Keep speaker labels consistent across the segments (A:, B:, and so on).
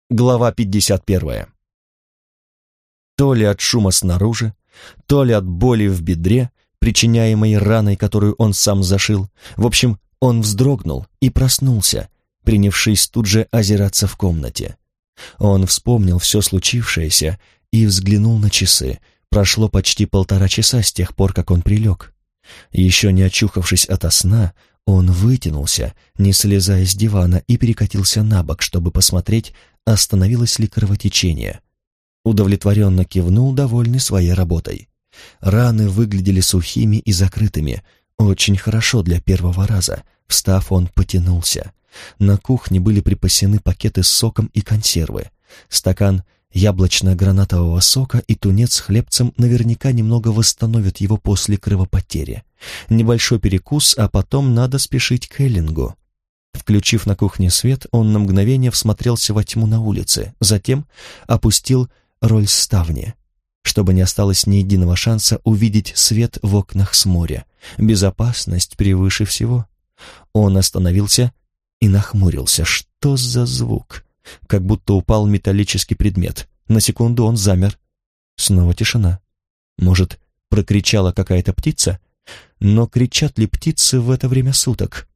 A: Глава 51. То ли от шума снаружи, то ли от боли в бедре, причиняемой раной, которую он сам зашил. В общем, он вздрогнул и проснулся, принявшись тут же озираться в комнате. Он вспомнил все случившееся и взглянул на часы. Прошло почти 1,5 часа с тех пор, как он прилег. Еще не очухавшись ото сна, он вытянулся, не слезая с дивана, и перекатился на бок, чтобы посмотреть, остановилось ли кровотечение. Удовлетворенно кивнул, довольный своей работой. Раны выглядели сухими и закрытыми. Очень хорошо для первого раза. Встав, он потянулся. На кухне были припасены пакеты с соком и консервы. Стакан яблочно-гранатового сока и тунец с хлебцем наверняка немного восстановят его после кровопотери. Небольшой перекус, а потом надо спешить к Эллингу. Включив на кухне свет, он на мгновение всмотрелся во тьму на улице, затем опустил роль ставни, чтобы не осталось ни единого шанса увидеть свет в окнах с моря. Безопасность превыше всего. Он остановился и нахмурился. Что за звук? Как будто упал металлический предмет. На секунду он замер. Снова тишина. Может, прокричала какая-то птица? Но кричат ли птицы в это время суток?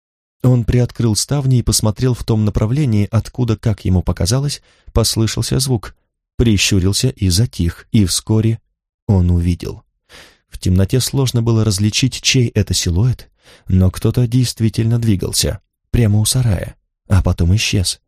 A: Он приоткрыл ставни и посмотрел в том направлении, откуда, как ему показалось, послышался звук. Прищурился и затих, и вскоре он увидел. В темноте сложно было различить, чей это силуэт, но кто-то действительно двигался, прямо у сарая, а потом исчез.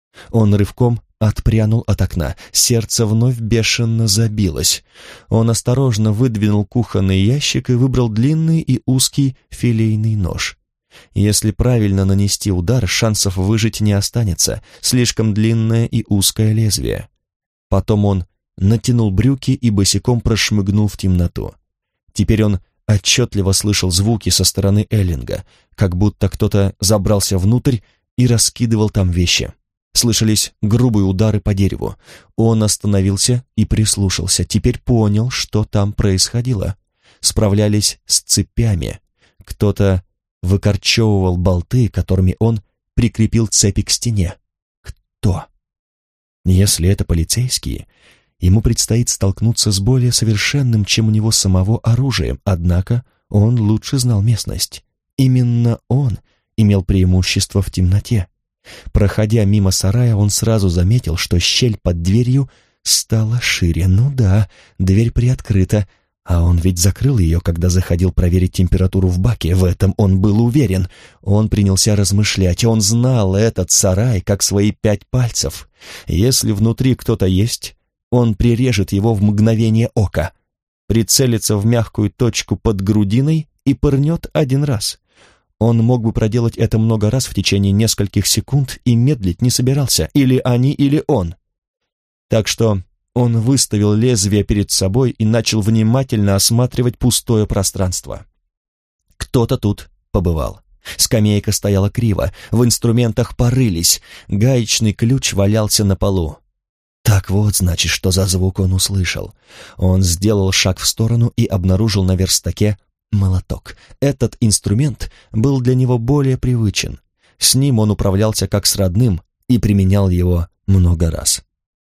A: Он рывком отпрянул от окна, сердце вновь бешено забилось. Он осторожно выдвинул кухонный ящик и выбрал длинный и узкий филейный нож. Если правильно нанести удар, шансов выжить не останется, слишком длинное и узкое лезвие. Потом он натянул брюки и босиком прошмыгнул в темноту. Теперь он отчетливо слышал звуки со стороны Эллинга, как будто кто-то забрался внутрь и раскидывал там вещи. Слышались грубые удары по дереву. Он остановился и прислушался. Теперь понял, что там происходило. Справлялись с цепями. Кто-то выкорчевывал болты, которыми он прикрепил цепи к стене. Кто? Если это полицейские, ему предстоит столкнуться с более совершенным, чем у него самого, оружием, однако он лучше знал местность. Именно он имел преимущество в темноте. Проходя мимо сарая, он сразу заметил, что щель под дверью стала шире. Ну да, дверь приоткрыта, а он ведь закрыл ее, когда заходил проверить температуру в баке, в этом он был уверен. Он принялся размышлять, он знал этот сарай как свои 5 пальцев. Если внутри кто-то есть, он прирежет его в мгновение ока, прицелится в мягкую точку под грудиной и пырнет 1 раз. Он мог бы проделать это много раз в течение нескольких секунд и медлить не собирался, или они, или он. Так что он выставил лезвие перед собой и начал внимательно осматривать пустое пространство. Кто-то тут побывал. Скамейка стояла криво, в инструментах порылись, гаечный ключ валялся на полу. Так вот, значит, что за звук он услышал. Он сделал шаг в сторону и обнаружил на верстаке молоток. Этот инструмент был для него более привычен. С ним он управлялся как с родным и применял его много раз.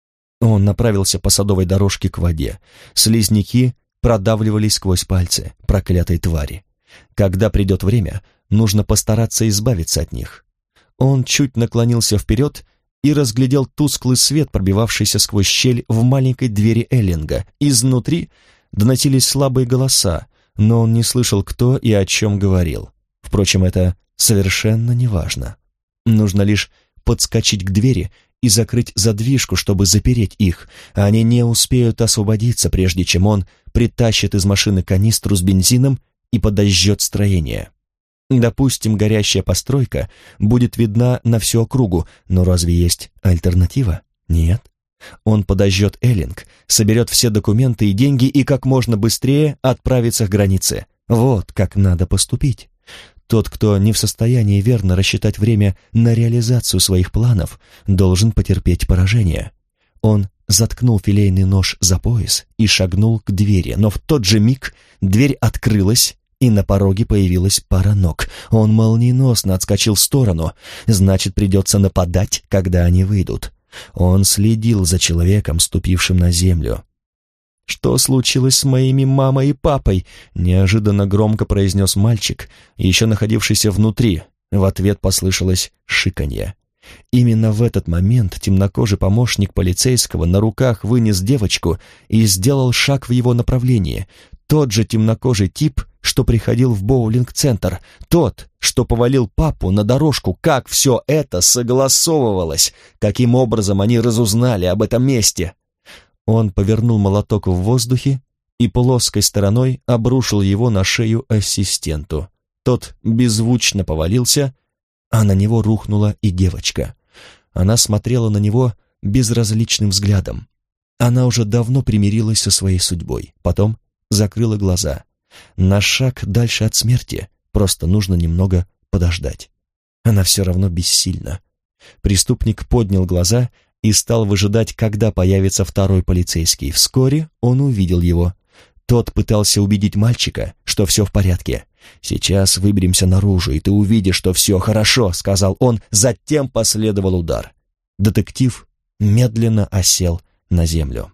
A: Он направился по садовой дорожке к воде. Слизняки продавливались сквозь пальцы проклятой твари. Когда придет время, нужно постараться избавиться от них. Он чуть наклонился вперед и разглядел тусклый свет, пробивавшийся сквозь щель в маленькой двери Эллинга. Изнутри доносились слабые голоса, но он не слышал, кто и о чем говорил. Впрочем, это совершенно неважно. Нужно лишь подскочить к двери и закрыть задвижку, чтобы запереть их. Они не успеют освободиться, прежде чем он притащит из машины канистру с бензином и подожжет строение. Допустим, горящая постройка будет видна на всю округу, но разве есть альтернатива? Нет. Он подожжет Эллинг, соберет все документы и деньги и как можно быстрее отправится к границе. Вот как надо поступить. Тот, кто не в состоянии верно рассчитать время на реализацию своих планов, должен потерпеть поражение. Он заткнул филейный нож за пояс и шагнул к двери, но в тот же миг дверь открылась, и на пороге появилась пара ног. Он молниеносно отскочил в сторону, значит, придется нападать, когда они выйдут. Он следил за человеком, ступившим на землю. «Что случилось с моими мамой и папой?» — неожиданно громко произнес мальчик, еще находившийся внутри. В ответ послышалось шиканье. Именно в этот момент темнокожий помощник полицейского на руках вынес девочку и сделал шаг в его направлении. Тот же темнокожий тип, что приходил в боулинг-центр, тот, что повалил папу на дорожку. Как все это согласовывалось? Каким образом они разузнали об этом месте? Он повернул молоток в воздухе и плоской стороной обрушил его на шею ассистенту. Тот беззвучно повалился, а на него рухнула и девочка. Она смотрела на него безразличным взглядом. Она уже давно примирилась со своей судьбой, потом закрыла глаза. На шаг дальше от смерти, просто нужно немного подождать. Она все равно бессильна. Преступник поднял глаза и стал выжидать, когда появится второй полицейский. Вскоре он увидел его. Тот пытался убедить мальчика, что все в порядке. «Сейчас выберемся наружу, и ты увидишь, что все хорошо», — сказал он. Затем последовал удар. Детектив медленно осел на землю.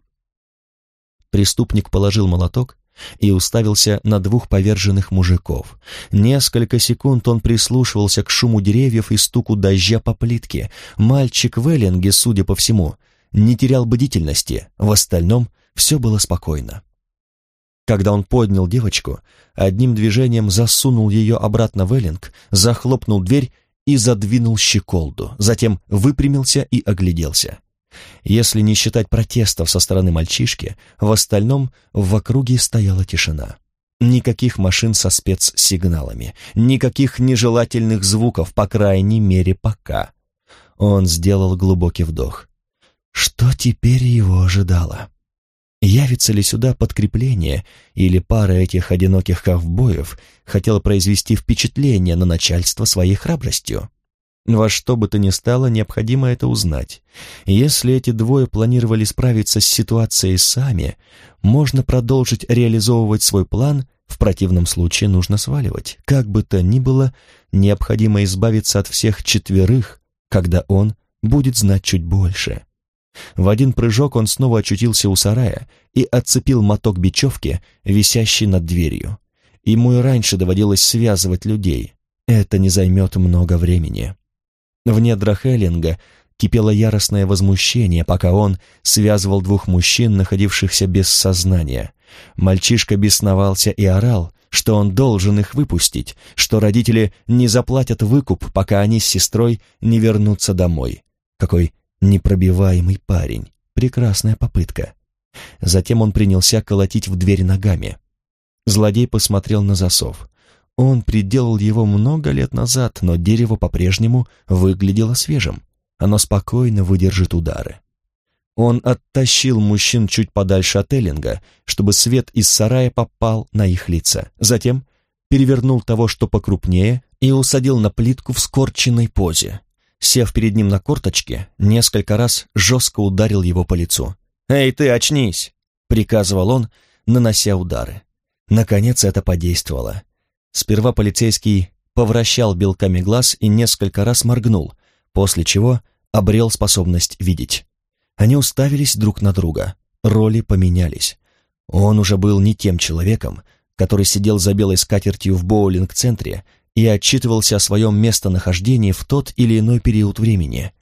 A: Преступник положил молоток и уставился на двух поверженных мужиков. Несколько секунд он прислушивался к шуму деревьев и стуку дождя по плитке. Мальчик в эллинге, судя по всему, не терял бдительности, в остальном все было спокойно. Когда он поднял девочку, одним движением засунул ее обратно в эллинг, захлопнул дверь и задвинул щеколду, затем выпрямился и огляделся. Если не считать протестов со стороны мальчишки, в остальном в округе стояла тишина. Никаких машин со спецсигналами, никаких нежелательных звуков, по крайней мере, пока. Он сделал глубокий вдох. Что теперь его ожидало? Явится ли сюда подкрепление, или пара этих одиноких ковбоев хотела произвести впечатление на начальство своей храбростью? Во что бы то ни стало, необходимо это узнать. Если эти двое планировали справиться с ситуацией сами, можно продолжить реализовывать свой план, в противном случае нужно сваливать. Как бы то ни было, необходимо избавиться от всех четверых, когда он будет знать чуть больше. В один прыжок он снова очутился у сарая и отцепил моток бечевки, висящий над дверью. Ему и раньше доводилось связывать людей. Это не займет много времени. В недрах эллинга кипело яростное возмущение, пока он связывал двух мужчин, находившихся без сознания. Мальчишка бесновался и орал, что он должен их выпустить, что родители не заплатят выкуп, пока они с сестрой не вернутся домой. Какой непробиваемый парень. Прекрасная попытка. Затем он принялся колотить в дверь ногами. Злодей посмотрел на засов. Он приделал его много лет назад, но дерево по-прежнему выглядело свежим. Оно спокойно выдержит удары. Он оттащил мужчин чуть подальше от эллинга, чтобы свет из сарая попал на их лица. Затем перевернул того, что покрупнее, и усадил на плитку в скорченной позе. Сев перед ним на корточке, несколько раз жестко ударил его по лицу. «Эй, ты, очнись!» — приказывал он, нанося удары. Наконец это подействовало. Сперва полицейский повращал белками глаз и несколько раз моргнул, после чего обрел способность видеть. Они уставились друг на друга, роли поменялись. Он уже был не тем человеком, который сидел за белой скатертью в боулинг-центре и отчитывался о своем местонахождении в тот или иной период времени.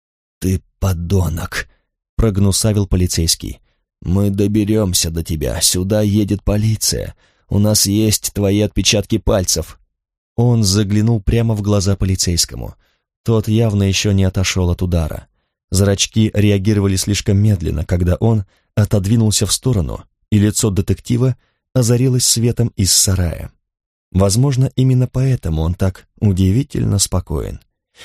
A: «Ты подонок!» — прогнусавил полицейский. «Мы доберемся до тебя, сюда едет полиция, у нас есть твои отпечатки пальцев». Он заглянул прямо в глаза полицейскому. Тот явно еще не отошел от удара. Зрачки реагировали слишком медленно, когда он отодвинулся в сторону, и лицо детектива озарилось светом из сарая. Возможно, именно поэтому он так удивительно спокоен.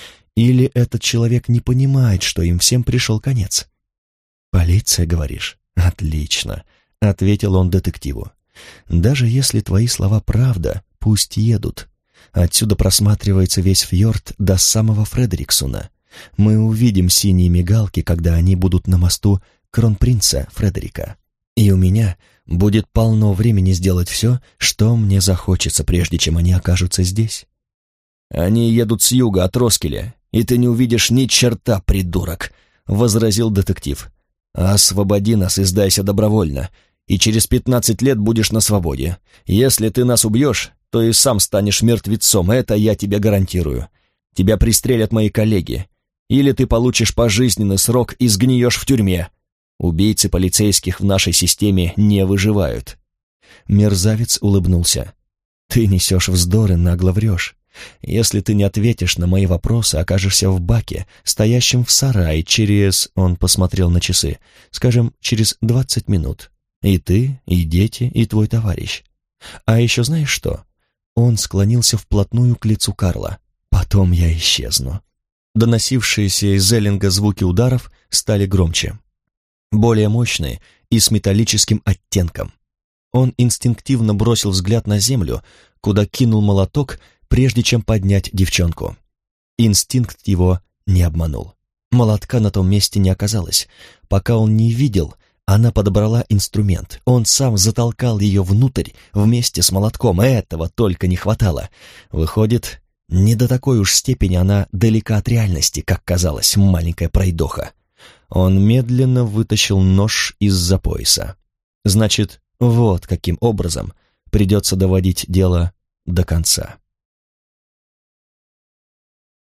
A: Или этот человек не понимает, что им всем пришел конец? «Полиция, говоришь? Отлично», — ответил он детективу. «Даже если твои слова правда, пусть едут. Отсюда просматривается весь фьорд до самого Фредериксуна. Мы увидим синие мигалки, когда они будут на мосту кронпринца Фредерика. И у меня будет полно времени сделать все, что мне захочется, прежде чем они окажутся здесь». «Они едут с юга, от Роскеля, и ты не увидишь ни черта, придурок!» — возразил детектив. «Освободи нас и сдайся добровольно, и через 15 лет будешь на свободе. Если ты нас убьешь, то и сам станешь мертвецом, это я тебе гарантирую. Тебя пристрелят мои коллеги. Или ты получишь пожизненный срок и сгниешь в тюрьме. Убийцы полицейских в нашей системе не выживают». Мерзавец улыбнулся. «Ты несешь вздоры, нагло врешь. Если ты не ответишь на мои вопросы, окажешься в баке, стоящем в сарае через...» Он посмотрел на часы. «Скажем, через 20 минут. И ты, и дети, и твой товарищ. А еще знаешь что?» Он склонился вплотную к лицу Карла. «Потом я исчезну». Доносившиеся из Эллинга звуки ударов стали громче, более мощные и с металлическим оттенком. Он инстинктивно бросил взгляд на землю, куда кинул молоток, прежде чем поднять девчонку. Инстинкт его не обманул. Молотка на том месте не оказалось. Пока он не видел, она подобрала инструмент. Он сам затолкал ее внутрь вместе с молотком. Этого только не хватало. Выходит, не до такой уж степени она далека от реальности, как казалось, маленькая пройдоха. Он медленно вытащил нож из-за пояса. Значит, вот каким образом придется доводить дело до конца.